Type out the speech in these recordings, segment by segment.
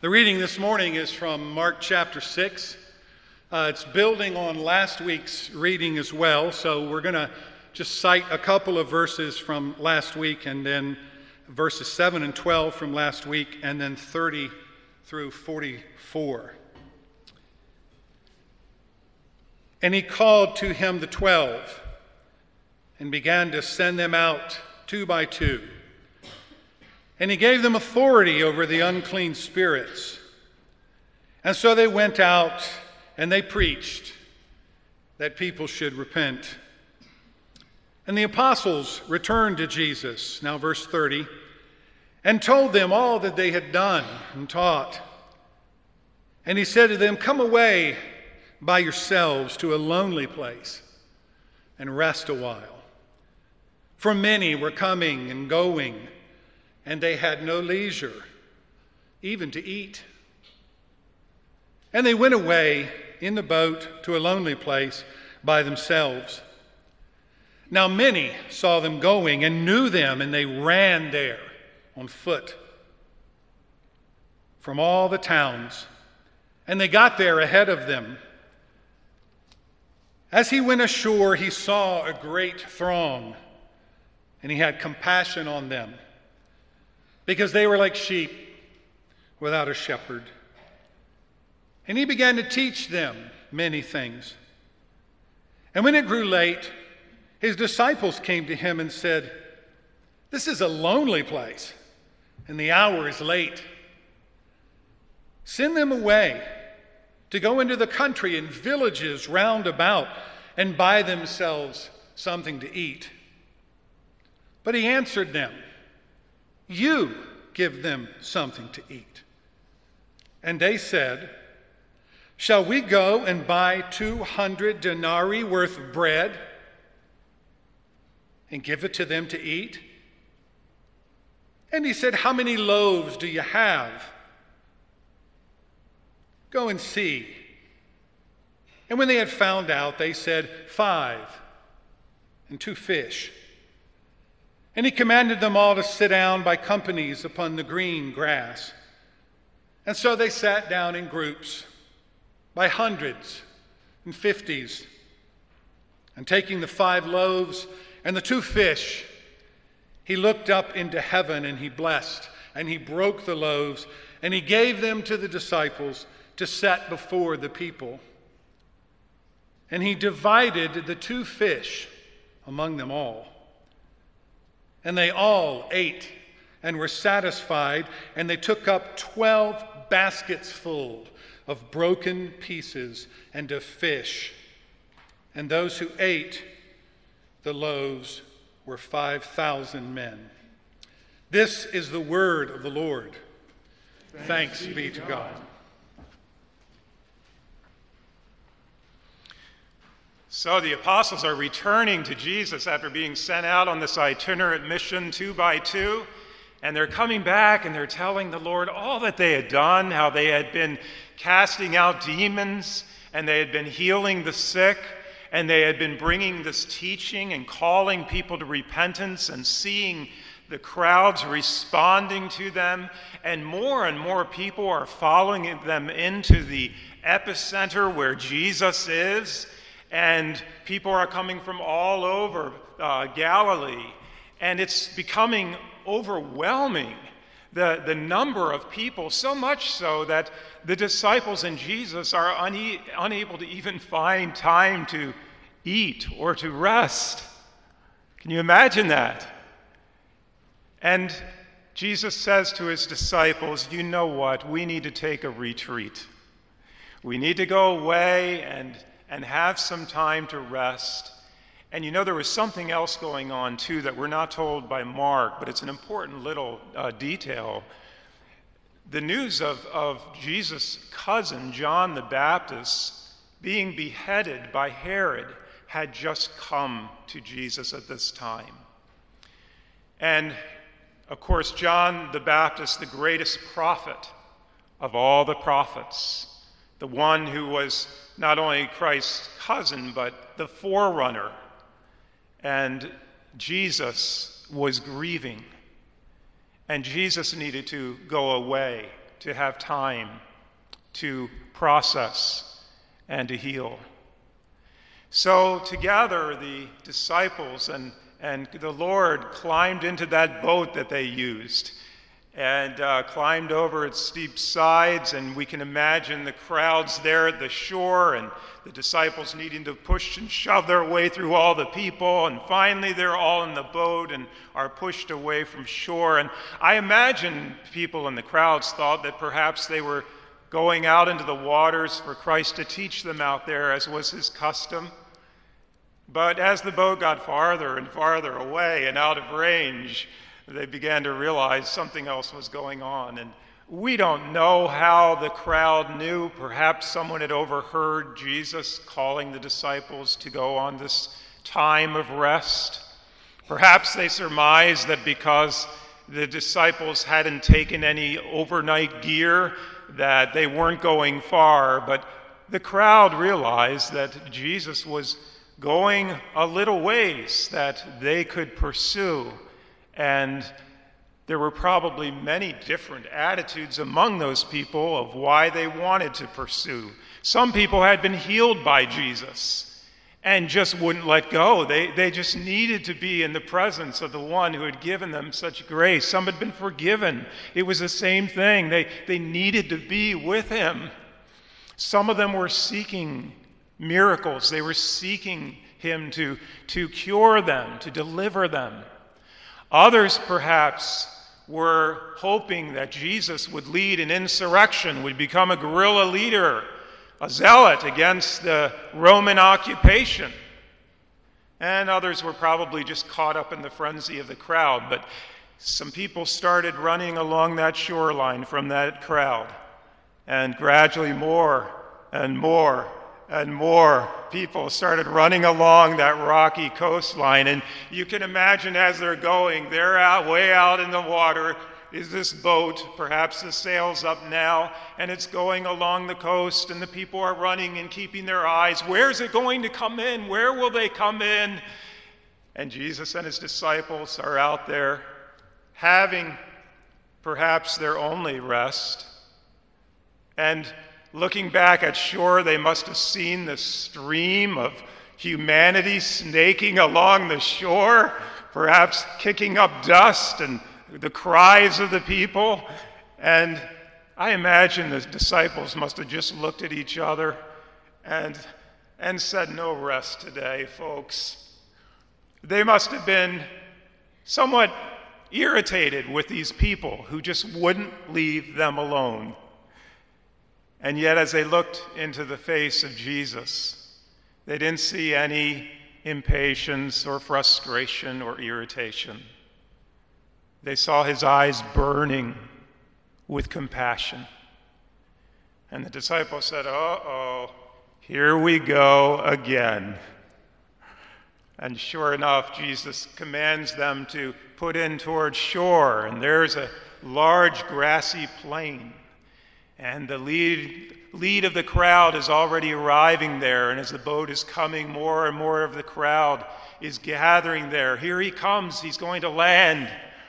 The reading this morning is from Mark chapter 6. It's building on last week's reading as well, so we're going to just cite a couple of verses from last week, and then verses 7 and 12 from last week, and then 30 through 44. And he called to him the 12 and began to send them out two by two. And he gave them authority over the unclean spirits. And so they went out and they preached that people should repent. And the apostles returned to Jesus, now verse 30, and told them all that they had done and taught. And he said to them, "Come away by yourselves to a lonely place and rest a while. For many were coming and going, and they had no leisure, even to eat. And they went away in the boat to a lonely place by themselves. Now many saw them going and knew them, and they ran there on foot from all the towns, and they got there ahead of them. As he went ashore, he saw a great throng, and he had compassion on them, because they were like sheep without a shepherd. And he began to teach them many things. And when it grew late, his disciples came to him and said, 'This is a lonely place, and the hour is late. Send them away to go into the country and villages round about and buy themselves something to eat.' But he answered them, 'You give them something to eat.' And they said, 'Shall we go and buy 200 denarii worth of bread and give it to them to eat?' And he said, 'How many loaves do you have? Go and see.' And when they had found out, they said, 5 and 2 fish. And he commanded them all to sit down by companies upon the green grass. And so they sat down in groups, by hundreds and 50s. And taking the 5 loaves and the 2 fish, he looked up into heaven and he blessed, and he broke the loaves, and he gave them to the disciples to set before the people. And he divided the 2 fish among them all. And they all ate and were satisfied, and they took up 12 baskets full of broken pieces and of fish. And those who ate the loaves were 5,000 men. This is the word of the Lord. Thanks be to God. So the apostles are returning to Jesus after being sent out on this itinerant mission 2 by 2. And they're coming back and they're telling the Lord all that they had done, how they had been casting out demons, and they had been healing the sick, and they had been bringing this teaching and calling people to repentance and seeing the crowds responding to them. And more people are following them into the epicenter where Jesus is. And people are coming from all over Galilee. And it's becoming overwhelming, the number of people, so much so that the disciples and Jesus are unable to even find time to eat or to rest. Can you imagine that? And Jesus says to his disciples, "You know what? We need to take a retreat. We need to go away and have some time to rest." And you know, there was something else going on too that we're not told by Mark, but it's an important little detail. The news of Jesus' cousin, John the Baptist, being beheaded by Herod had just come to Jesus at this time. And of course, John the Baptist, the greatest prophet of all the prophets, the one who was not only Christ's cousin, but the forerunner. And Jesus was grieving. And Jesus needed to go away to have time to process and to heal. So together the disciples and the Lord climbed into that boat that they used and climbed over its steep sides, and we can imagine the crowds there at the shore and the disciples needing to push and shove their way through all the people, and finally they're all in the boat and are pushed away from shore. And I imagine people in the crowds thought that perhaps they were going out into the waters for Christ to teach them out there, as was his custom. But as the boat got farther and farther away and out of range, they began to realize something else was going on. And we don't know how the crowd knew. Perhaps someone had overheard Jesus calling the disciples to go on this time of rest. Perhaps they surmised that because the disciples hadn't taken any overnight gear, that they weren't going far. But the crowd realized that Jesus was going a little ways that they could pursue. And there were probably many different attitudes among those people of why they wanted to pursue. Some people had been healed by Jesus and just wouldn't let go. They just needed to be in the presence of the one who had given them such grace. Some had been forgiven. It was the same thing. They needed to be with him. Some of them were seeking miracles. They were seeking him to cure them, to deliver them. Others, perhaps, were hoping that Jesus would lead an insurrection, would become a guerrilla leader, a zealot against the Roman occupation. And others were probably just caught up in the frenzy of the crowd. But some people started running along that shoreline from that crowd. And gradually more and more and more people started running along that rocky coastline. And you can imagine as they're going, they're out, way out in the water, is this boat. Perhaps the sail's up now, and it's going along the coast, and the people are running and keeping their eyes. Where's it going to come in? Where will they come in? And Jesus and his disciples are out there having perhaps their only rest. And looking back at shore, they must have seen the stream of humanity snaking along the shore, perhaps kicking up dust and the cries of the people. And I imagine the disciples must have just looked at each other and said, "No rest today, folks." They must have been somewhat irritated with these people who just wouldn't leave them alone. And yet, as they looked into the face of Jesus, they didn't see any impatience or frustration or irritation. They saw his eyes burning with compassion. And the disciples said, "Uh-oh, here we go again." And sure enough, Jesus commands them to put in towards shore, and there's a large grassy plain. And the lead of the crowd is already arriving there, and as the boat is coming, more and more of the crowd is gathering there. Here he comes, he's going to land.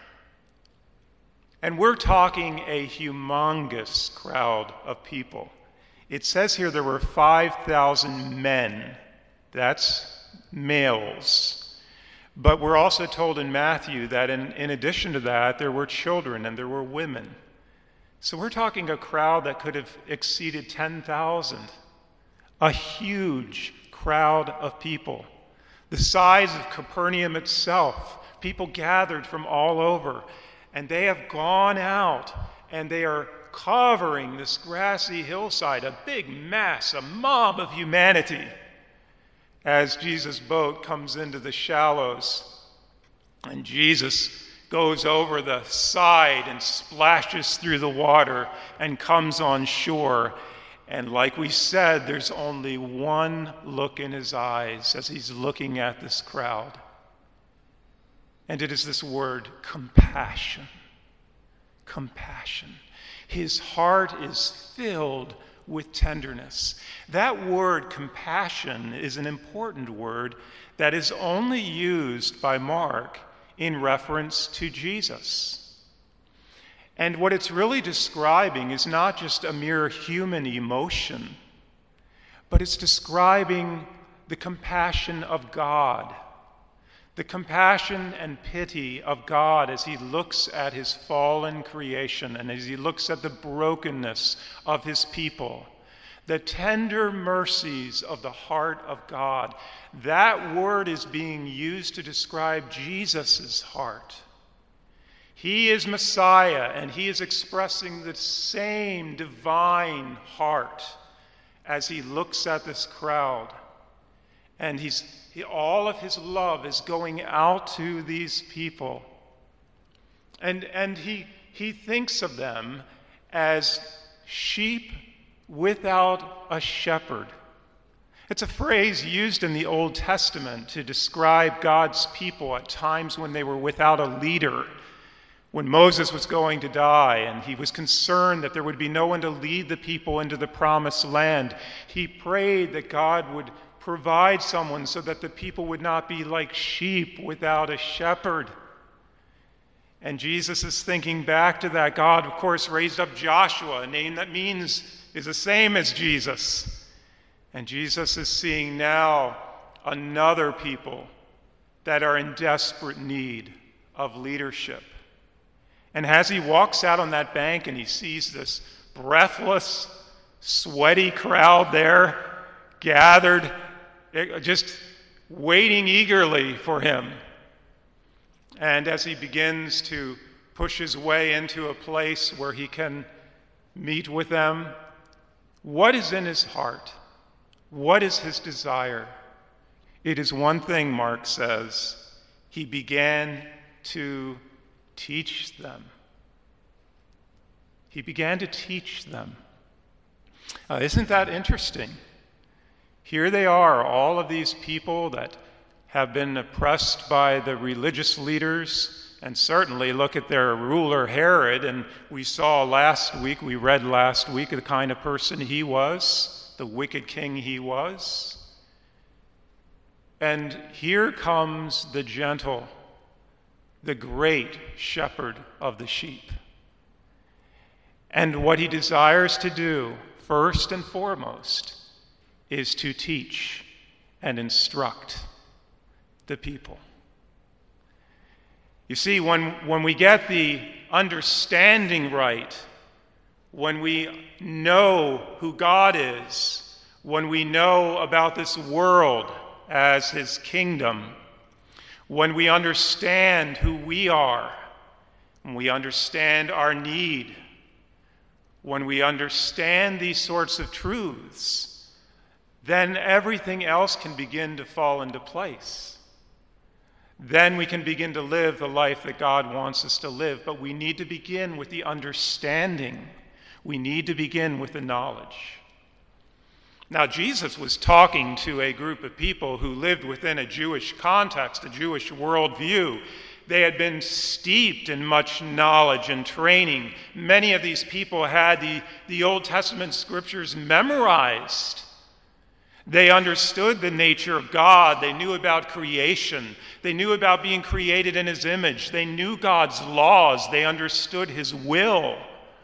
And we're talking a humongous crowd of people. It says here there were 5,000 men. That's males. But we're also told in Matthew that in addition to that, there were children and there were women. So we're talking a crowd that could have exceeded 10,000. A huge crowd of people. The size of Capernaum itself. People gathered from all over. And they have gone out and they are covering this grassy hillside, a big mass, a mob of humanity, as Jesus' boat comes into the shallows. And Jesus goes over the side and splashes through the water and comes on shore. And like we said, there's only one look in his eyes as he's looking at this crowd. And it is this word, compassion. Compassion. His heart is filled with tenderness. That word, compassion, is an important word that is only used by Mark in reference to Jesus. And what it's really describing is not just a mere human emotion, but it's describing the compassion of God, the compassion and pity of God as he looks at his fallen creation and as he looks at the brokenness of his people, the tender mercies of the heart of God. That word is being used to describe Jesus' heart. He is Messiah, and he is expressing the same divine heart as he looks at this crowd. And all of his love is going out to these people. And he thinks of them as sheep without a shepherd. It's a phrase used in the Old Testament to describe God's people at times when they were without a leader. When Moses was going to die and he was concerned that there would be no one to lead the people into the promised land, he prayed that God would provide someone so that the people would not be like sheep without a shepherd. And Jesus is thinking back to that. God, of course, raised up Joshua, a name that is the same as Jesus. And Jesus is seeing now another people that are in desperate need of leadership. And as he walks out on that bank and he sees this breathless, sweaty crowd there gathered, just waiting eagerly for him. And as he begins to push his way into a place where he can meet with them, what is in his heart? What is his desire? It is one thing, Mark says. He began to teach them. He began to teach them. Isn't that interesting? Here they are, all of these people that have been oppressed by the religious leaders, and certainly look at their ruler Herod, and we read last week the kind of person he was, the wicked king he was. And here comes the gentle, the great shepherd of the sheep. And what he desires to do, first and foremost, is to teach and instruct the people. You see, when we get the understanding right, when we know who God is, when we know about this world as his kingdom, when we understand who we are, when we understand our need, when we understand these sorts of truths, then everything else can begin to fall into place. Then we can begin to live the life that God wants us to live. But we need to begin with the understanding. We need to begin with the knowledge. Now, Jesus was talking to a group of people who lived within a Jewish context, a Jewish worldview. They had been steeped in much knowledge and training. Many of these people had the Old Testament scriptures memorized. They understood the nature of God. They knew about creation. They knew about being created in his image. They knew God's laws. They understood his will.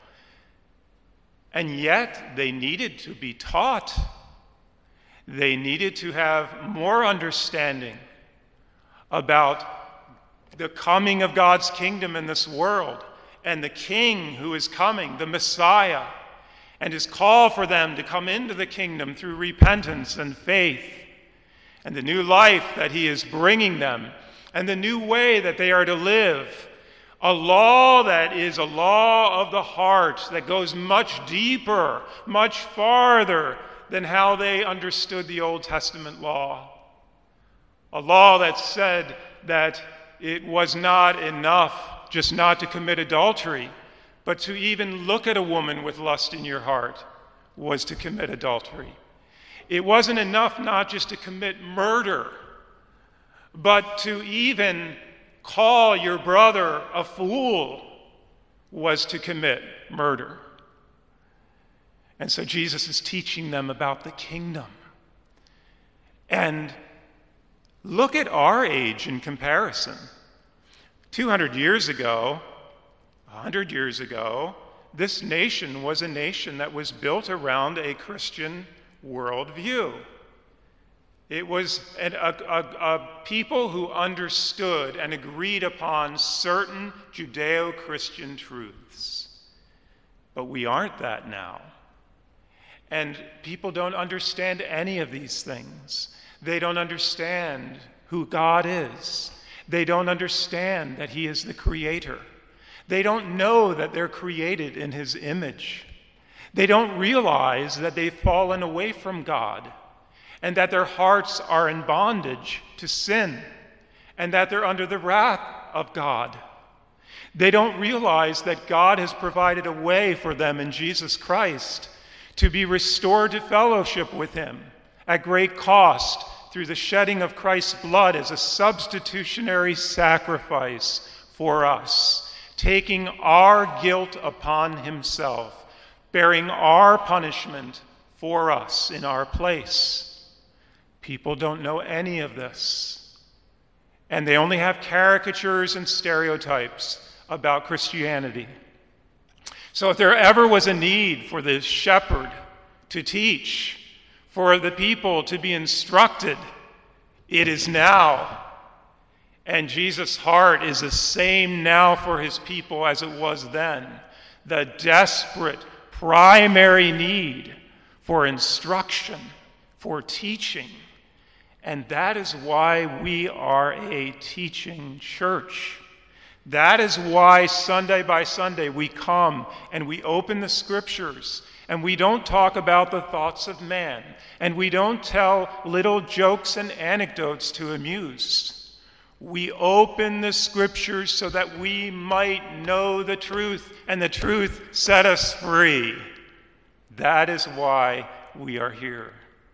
And yet, they needed to be taught. They needed to have more understanding about the coming of God's kingdom in this world and the King who is coming, the Messiah, and his call for them to come into the kingdom through repentance and faith, and the new life that he is bringing them, and the new way that they are to live. A law that is a law of the heart that goes much deeper, much farther than how they understood the Old Testament law. A law that said that it was not enough just not to commit adultery, but to even look at a woman with lust in your heart was to commit adultery. It wasn't enough not just to commit murder, but to even call your brother a fool was to commit murder. And so Jesus is teaching them about the kingdom. And look at our age in comparison. 200 years ago, 100 years ago, this nation was a nation that was built around a Christian worldview. It was a people who understood and agreed upon certain Judeo-Christian truths. But we aren't that now. And people don't understand any of these things. They don't understand who God is. They don't understand that He is the Creator. They don't know that they're created in His image. They don't realize that they've fallen away from God, and that their hearts are in bondage to sin, and that they're under the wrath of God. They don't realize that God has provided a way for them in Jesus Christ to be restored to fellowship with Him at great cost through the shedding of Christ's blood as a substitutionary sacrifice for us, taking our guilt upon Himself, bearing our punishment for us in our place. People don't know any of this, and they only have caricatures and stereotypes about Christianity. So if there ever was a need for the shepherd to teach, for the people to be instructed, it is now. And Jesus' heart is the same now for His people as it was then. The desperate, primary need for instruction, for teaching. And that is why we are a teaching church. That is why Sunday by Sunday we come and we open the Scriptures, and we don't talk about the thoughts of man, and we don't tell little jokes and anecdotes to amuse. We open the Scriptures so that we might know the truth, and the truth set us free. That is why we are here.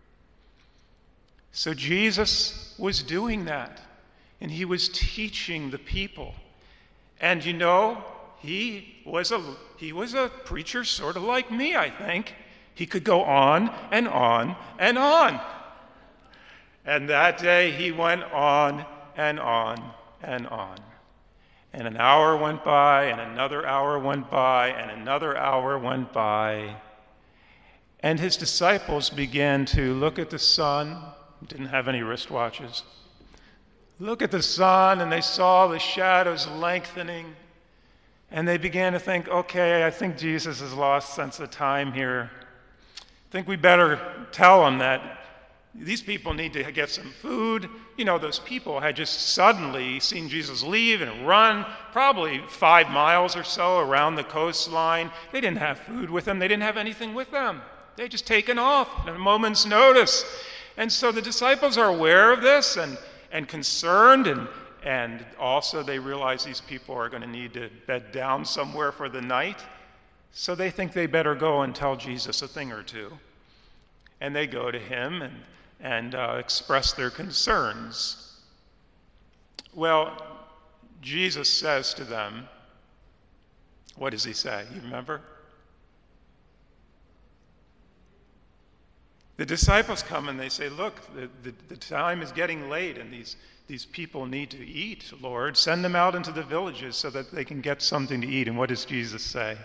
So Jesus was doing that, and He was teaching the people. And you know, he was a preacher sort of like me, I think. He could go on and on and on. And that day he went on and on and on. And an hour went by, and another hour went by, and another hour went by. And his disciples began to look at the sun. Didn't have any wristwatches. Look at the sun, and they saw the shadows lengthening. And they began to think, okay, I think Jesus has lost sense of time here. I think we better tell him that these people need to get some food. You know, those people had just suddenly seen Jesus leave and run probably 5 miles or so around the coastline. They didn't have food with them. They didn't have anything with them. They'd just taken off at a moment's notice. And so the disciples are aware of this and concerned, and also they realize these people are going to need to bed down somewhere for the night. So they think they better go and tell Jesus a thing or two. And they go to him and express their concerns. Well, Jesus says to them, what does he say? You remember? The disciples come and they say, look, the time is getting late, and these people need to eat, Lord. Send them out into the villages so that they can get something to eat. And what does Jesus say?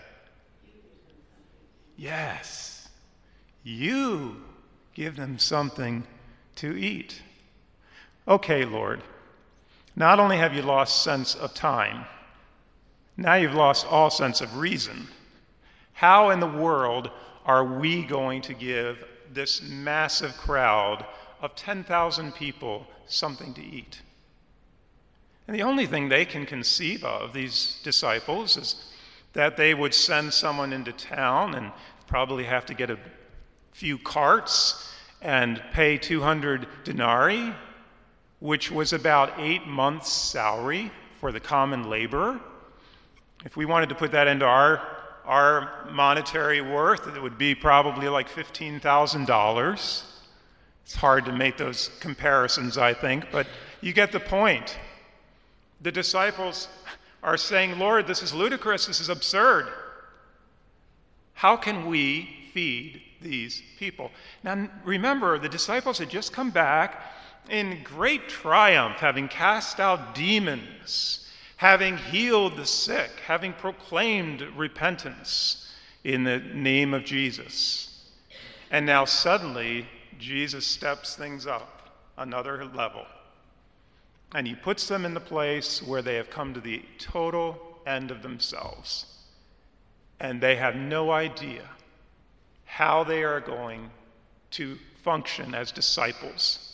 Yes, you give them something to eat. Okay, Lord, not only have you lost sense of time, now you've lost all sense of reason. How in the world are we going to give this massive crowd of 10,000 people something to eat? And the only thing they can conceive of, these disciples, is that they would send someone into town and probably have to get a few carts and pay 200 denarii, which was about 8 months' salary for the common laborer. If we wanted to put that into our monetary worth, it would be probably like $15,000. It's hard to make those comparisons, I think, but you get the point. The disciples are saying, Lord, this is ludicrous, this is absurd. How can we feed these people? Now remember, the disciples had just come back in great triumph, having cast out demons, having healed the sick, having proclaimed repentance in the name of Jesus. And now suddenly, Jesus steps things up another level. And he puts them in the place where they have come to the total end of themselves. And they have no idea how they are going to function as disciples.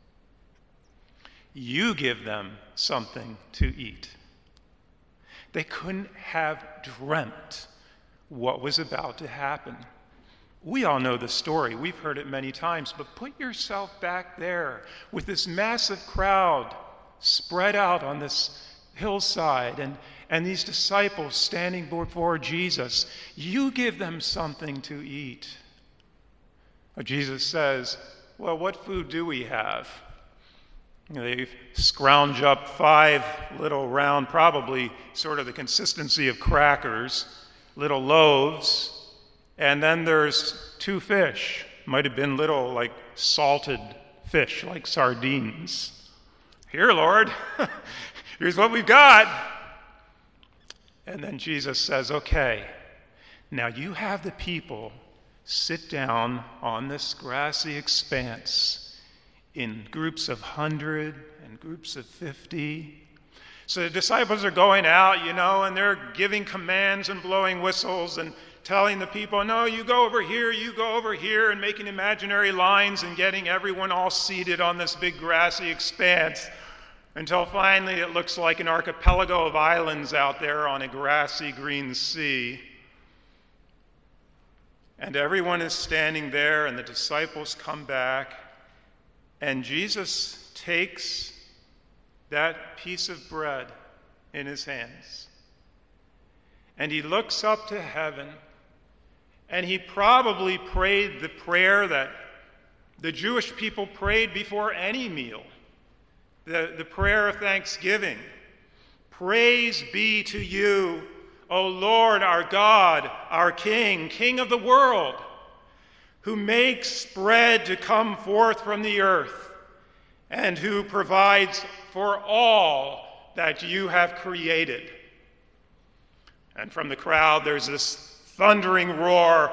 You give them something to eat. They couldn't have dreamt what was about to happen. We all know the story. We've heard it many times, but put yourself back there with this massive crowd spread out on this hillside and these disciples standing before Jesus. You give them something to eat. Jesus says, well, what food do we have? They scrounge up 5 little round, probably sort of the consistency of crackers, little loaves, and then there's 2 fish. Might have been little, like, salted fish, like sardines. Here, Lord, here's what we've got. And then Jesus says, okay, now you have the people sit down on this grassy expanse in groups of 100 and groups of 50. So the disciples are going out, and they're giving commands and blowing whistles and telling the people, no, you go over here, and making imaginary lines and getting everyone all seated on this big grassy expanse until finally it looks like an archipelago of islands out there on a grassy green sea. And everyone is standing there, and the disciples come back, and Jesus takes that piece of bread in his hands, and he looks up to heaven, and he probably prayed the prayer that the Jewish people prayed before any meal, the prayer of thanksgiving. Praise be to you, O Lord, our God, our King, King of the world, who makes bread to come forth from the earth, and who provides for all that you have created. And from the crowd, there's this thundering roar,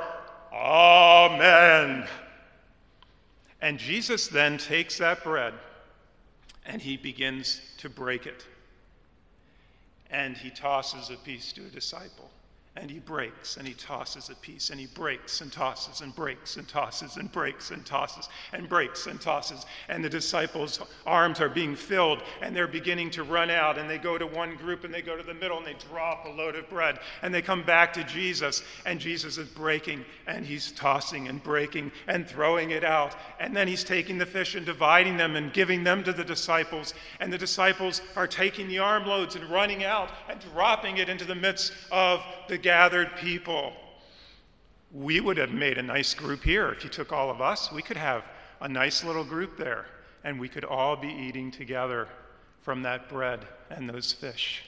Amen. And Jesus then takes that bread, and he begins to break it. And he tosses a piece to a disciple. And he breaks, and he tosses a piece, and he breaks and tosses and breaks and tosses and breaks and tosses and breaks and tosses. And the disciples' arms are being filled, and they're beginning to run out. And they go to one group, and they go to the middle, and they drop a load of bread. And they come back to Jesus, and Jesus is breaking, and he's tossing and breaking and throwing it out. And then he's taking the fish and dividing them and giving them to the disciples. And the disciples are taking the armloads and running out and dropping it into the midst of the gathered people. We would have made a nice group here. If you took all of us, we could have a nice little group there, and we could all be eating together from that bread and those fish.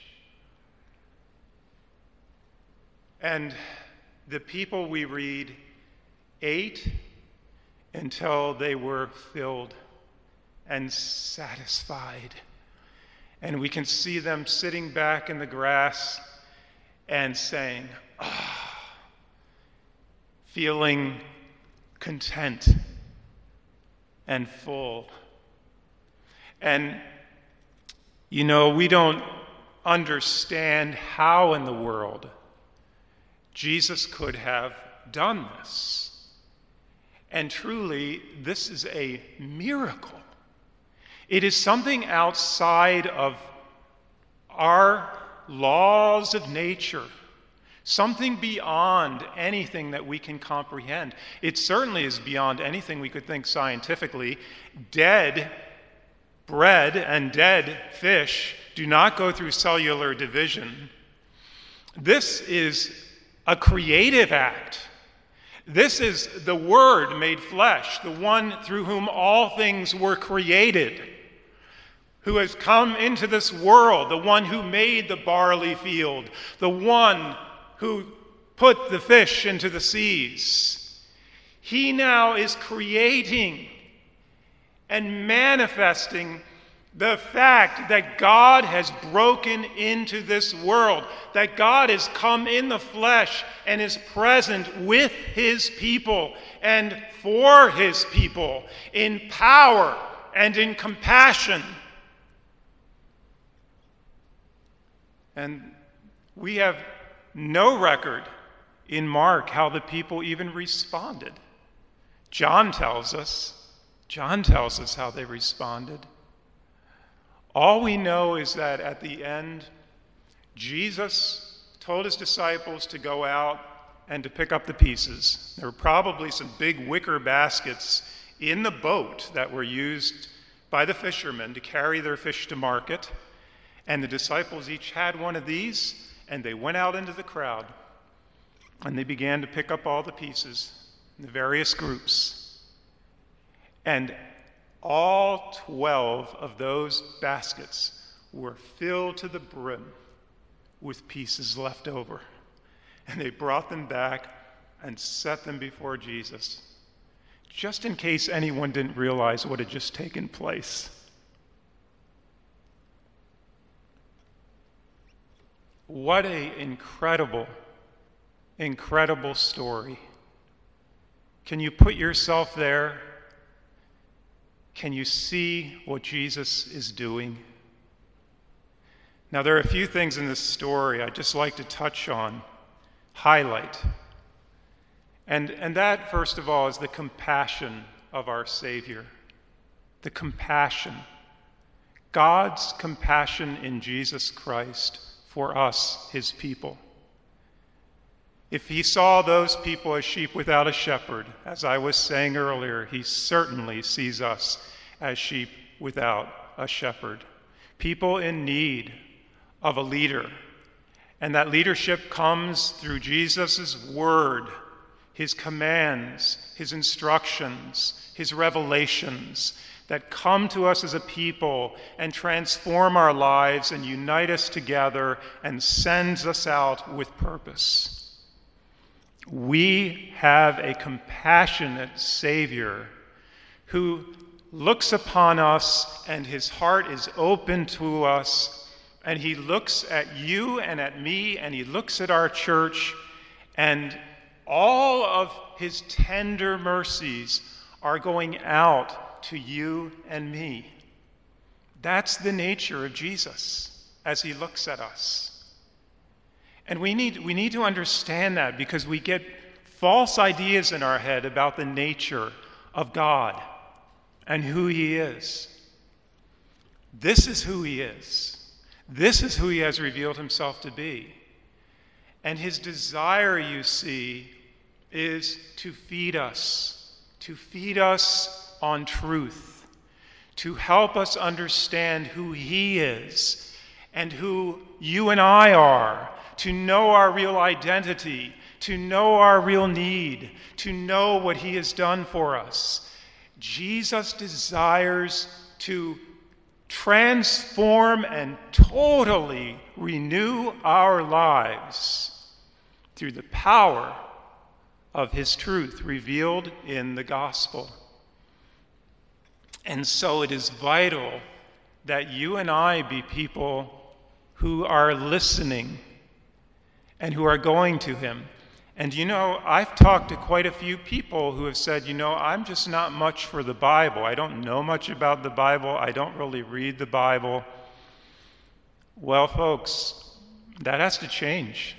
And the people, we read, ate until they were filled and satisfied. And we can see them sitting back in the grass and saying, feeling content and full. And, we don't understand how in the world Jesus could have done this. And truly, this is a miracle. It is something outside of our laws of nature, something beyond anything that we can comprehend. It certainly is beyond anything we could think scientifically. Dead bread and dead fish do not go through cellular division. This is a creative act. This is the Word made flesh, the one through whom all things were created, who has come into this world, the one who made the barley field, the one who put the fish into the seas. He now is creating and manifesting The fact that God has broken into this world, that God has come in the flesh and is present with his people and for his people in power and in compassion. And we have no record in Mark how the people even responded. John tells us how they responded. All we know is that at the end, Jesus told his disciples to go out and to pick up the pieces. There were probably some big wicker baskets in the boat that were used by the fishermen to carry their fish to market. And the disciples each had one of these, and they went out into the crowd. And they began to pick up all the pieces in the various groups. And all 12 of those baskets were filled to the brim with pieces left over. And they brought them back and set them before Jesus, just in case anyone didn't realize what had just taken place. What an incredible, incredible story. Can you put yourself there? Can you see what Jesus is doing? Now, there are a few things in this story I'd just like to touch on, highlight. And that, first of all, is the compassion of our Savior. The compassion. God's compassion in Jesus Christ for us, his people. If he saw those people as sheep without a shepherd, as I was saying earlier, he certainly sees us as sheep without a shepherd. People in need of a leader. And that leadership comes through Jesus' word, his commands, his instructions, his revelations that come to us as a people and transform our lives and unite us together and sends us out with purpose. We have a compassionate Savior who looks upon us and his heart is open to us, and he looks at you and at me and he looks at our church, and all of his tender mercies are going out to you and me. That's the nature of Jesus as he looks at us. And we need to understand that, because we get false ideas in our head about the nature of God and who he is. This is who he is. This is who he has revealed himself to be. And his desire, you see, is to feed us on truth, to help us understand who he is and who you and I are, to know our real identity, to know our real need, to know what he has done for us. Jesus desires to transform and totally renew our lives through the power of his truth revealed in the gospel. And so it is vital that you and I be people who are listening and who are going to him. And I've talked to quite a few people who have said, I'm just not much for the Bible. I don't know much about the Bible. I don't really read the Bible. Well, folks, that has to change.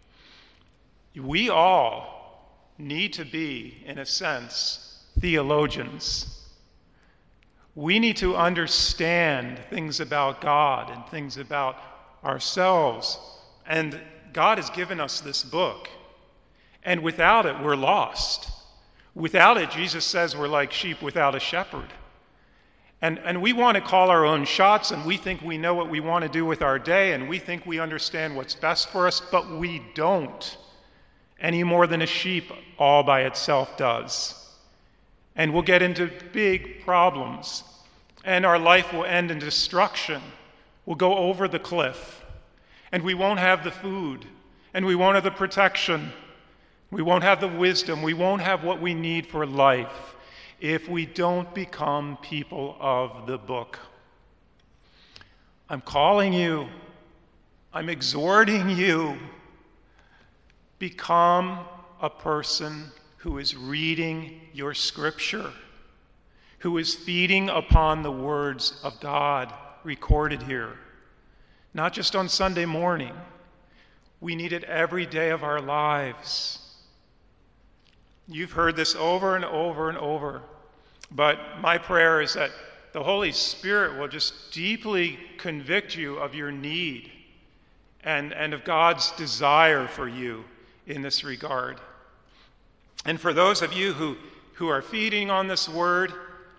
We all need to be, in a sense, theologians. We need to understand things about God and things about ourselves. And God has given us this book. And without it, we're lost. Without it, Jesus says we're like sheep without a shepherd. And we want to call our own shots, and we think we know what we want to do with our day, and we think we understand what's best for us, but we don't, any more than a sheep all by itself does. And we'll get into big problems, and our life will end in destruction. We'll go over the cliff, and we won't have the food, and we won't have the protection. We won't have the wisdom. We won't have what we need for life if we don't become people of the book. I'm calling you. I'm exhorting you. Become a person who is reading your scripture, who is feeding upon the words of God recorded here. Not just on Sunday morning. We need it every day of our lives. You've heard this over and over and over, but my prayer is that the Holy Spirit will just deeply convict you of your need and of God's desire for you in this regard. And for those of you who are feeding on this word,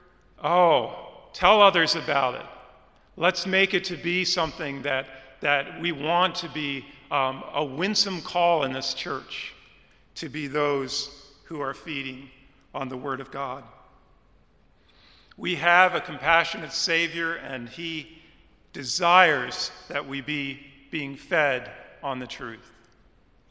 tell others about it. Let's make it to be something that we want to be a winsome call in this church, to be those who are feeding on the Word of God. We have a compassionate Savior, and He desires that we be being fed on the truth.